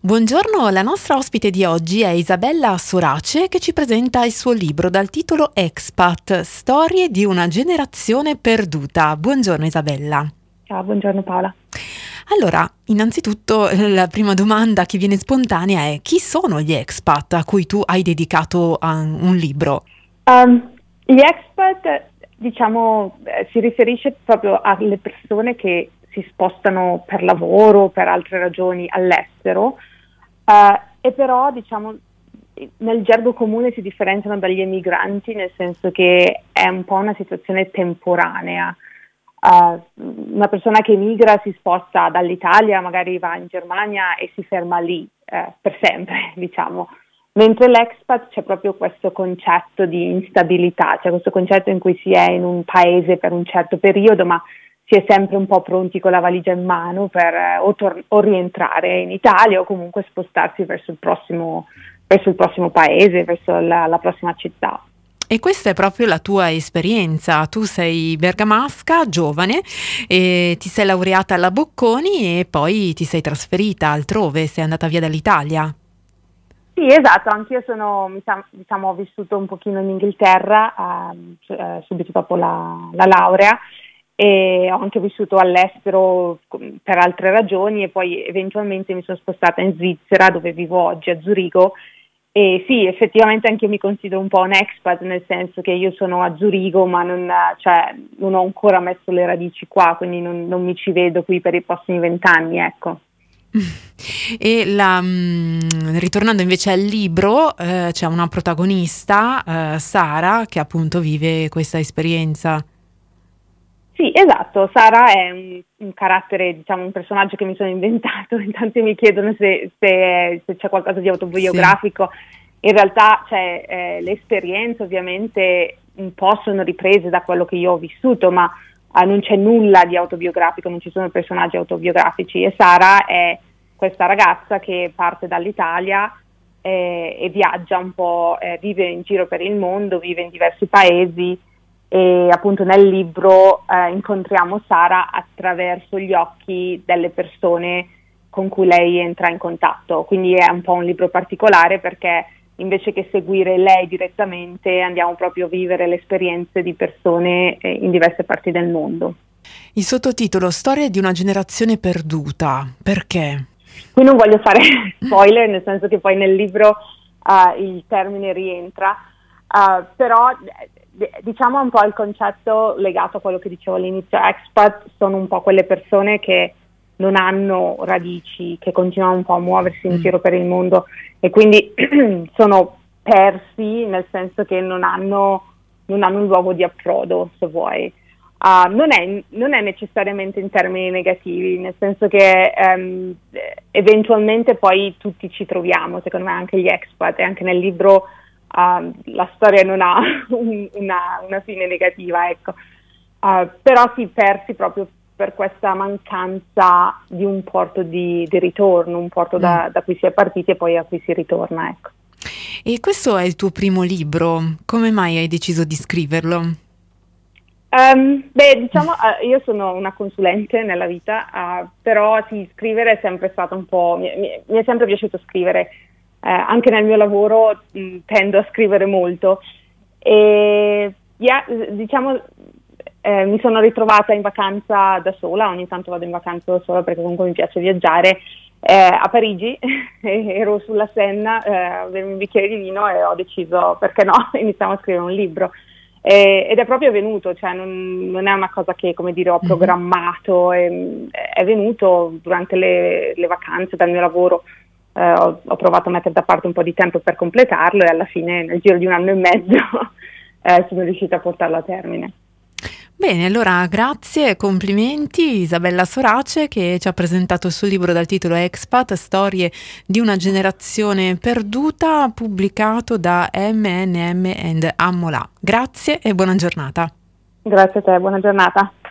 Buongiorno, la nostra ospite di oggi è Isabella Sorace che ci presenta il suo libro dal titolo Expat, storie di una generazione perduta. Buongiorno Isabella. Ciao, buongiorno Paola. Allora, innanzitutto la prima domanda che viene spontanea è: chi sono gli expat a cui tu hai dedicato un libro? Gli expat, si riferisce proprio alle persone che si spostano per lavoro o per altre ragioni all'estero, e però, nel gergo comune si differenziano dagli emigranti, nel senso che è un po' una situazione temporanea. Una persona che emigra si sposta dall'Italia, magari va in Germania e si ferma lì per sempre, diciamo. Mentre l'expat c'è proprio questo concetto di instabilità, c'è questo concetto in cui si è in un paese per un certo periodo, ma si è sempre un po' pronti con la valigia in mano per o rientrare in Italia o comunque spostarsi verso il prossimo paese, verso la prossima città. E questa è proprio la tua esperienza. Tu sei bergamasca, giovane, e ti sei laureata alla Bocconi e poi ti sei trasferita altrove, sei andata via dall'Italia. Sì, esatto, anch'io ho vissuto un pochino in Inghilterra subito dopo la laurea, e ho anche vissuto all'estero per altre ragioni e poi eventualmente mi sono spostata in Svizzera, dove vivo oggi, a Zurigo. E sì, effettivamente anche io mi considero un po' un expat, nel senso che io sono a Zurigo ma non ho ancora messo le radici qua, quindi non mi ci vedo qui per i prossimi 20 anni, ecco. E ritornando invece al libro, c'è una protagonista, Sara, che appunto vive questa esperienza. Sì, esatto, Sara è un carattere, un personaggio che mi sono inventato. Intanto mi chiedono se c'è qualcosa di autobiografico. Sì. In realtà le esperienze ovviamente un po' sono riprese da quello che io ho vissuto, ma non c'è nulla di autobiografico, non ci sono personaggi autobiografici, e Sara è questa ragazza che parte dall'Italia e viaggia un po', vive in giro per il mondo, vive in diversi paesi. E appunto nel libro incontriamo Sara attraverso gli occhi delle persone con cui lei entra in contatto, quindi è un po' un libro particolare perché invece che seguire lei direttamente andiamo proprio a vivere le esperienze di persone in diverse parti del mondo. Il sottotitolo: Storia di una generazione perduta, perché? Qui non voglio fare spoiler, nel senso che poi nel libro il termine rientra, però diciamo un po' il concetto legato a quello che dicevo all'inizio. Expat sono un po' quelle persone che non hanno radici, che continuano un po' a muoversi in giro per il mondo e quindi sono persi, nel senso che non hanno un luogo di approdo, se vuoi. Non è necessariamente in termini negativi, nel senso che eventualmente poi tutti ci troviamo, secondo me anche gli expat, e anche nel libro la storia non ha una fine negativa, ecco. Però si persi proprio per questa mancanza di un porto di ritorno, un porto da cui si è partiti e poi a cui si ritorna, ecco. E questo è il tuo primo libro, come mai hai deciso di scriverlo? Io sono una consulente nella vita, però sì, scrivere è sempre stato un po', mi è sempre piaciuto scrivere. Anche nel mio lavoro tendo a scrivere molto e mi sono ritrovata in vacanza da sola, ogni tanto vado in vacanza da sola perché comunque mi piace viaggiare, a Parigi. Ero sulla Senna a bermi un bicchiere di vino e ho deciso, perché no, iniziamo a scrivere un libro. Ed è proprio venuto, non è una cosa che, come dire, ho programmato, è venuto durante le vacanze dal mio lavoro. Ho provato a mettere da parte un po' di tempo per completarlo e alla fine, nel giro di 1 anno e mezzo, sono riuscita a portarlo a termine. Bene, allora grazie e complimenti Isabella Sorace, che ci ha presentato il suo libro dal titolo Expat, storie di una generazione perduta, pubblicato da M&M Amolà. Grazie e buona giornata. Grazie a te, buona giornata.